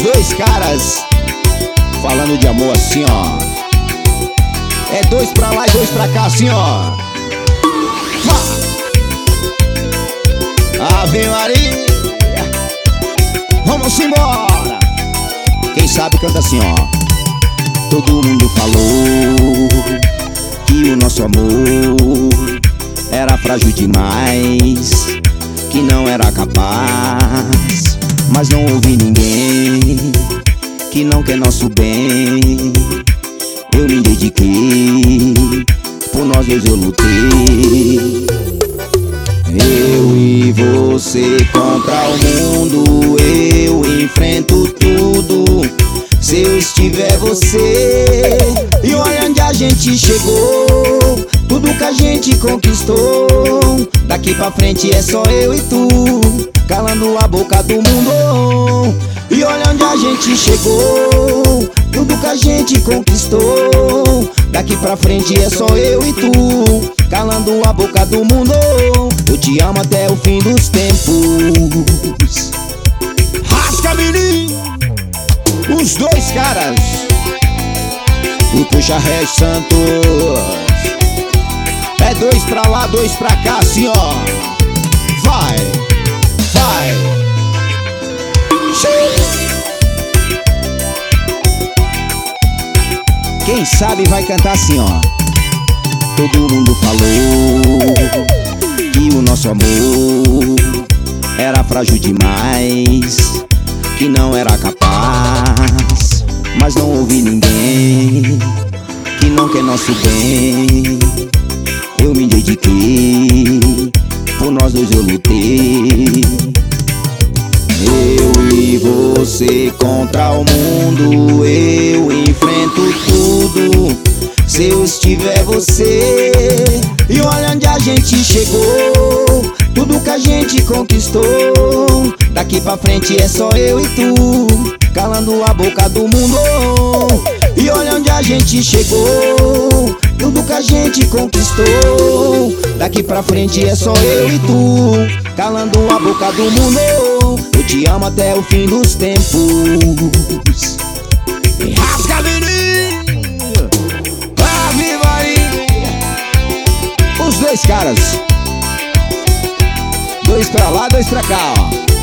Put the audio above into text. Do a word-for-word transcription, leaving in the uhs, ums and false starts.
dois caras falando de amor assim, ó. É dois pra lá e dois pra cá assim, ó. Ave Maria, vamos embora. Quem sabe canta assim, ó. Todo mundo falou que o nosso amor era frágil demais, que não era capaz. Mas não ouvi ninguém que não quer nosso bem. Eu me dediquei, por nós dois eu lutei. Eu e você contra o mundo, eu enfrento tudo se eu estiver você. E olha onde a gente chegou, tudo que a gente conquistou. Daqui pra frente é só eu e tu, calando a boca do mundo. E olha onde a gente chegou, tudo que a gente conquistou. Daqui pra frente é só eu e tu, calando a boca do mundo. Eu te amo até o fim dos tempos. Rasga, menino, os dois caras, o Puxa Ré Santos. É dois pra lá, dois pra cá, assim ó. Vai, vai. Quem sabe vai cantar assim, ó. Todo mundo falou que o nosso amor era frágil demais, que não era capaz. Mas não ouvi ninguém que não quer nosso bem. Eu me dediquei, por nós dois eu lutei. Eu e você contra o mundo, eu enfrento tudo se eu estiver você. E olha onde a gente chegou, tudo que a gente conquistou. Daqui pra frente é só eu e tu, calando a boca do mundo. E olha onde a gente chegou, tudo que a gente conquistou. Daqui pra frente é só eu e tu, calando a boca do mundo. Eu te amo até o fim dos tempos. Rasga, menino, Ave Maria. Os dois caras, dois pra lá, dois pra cá, ó.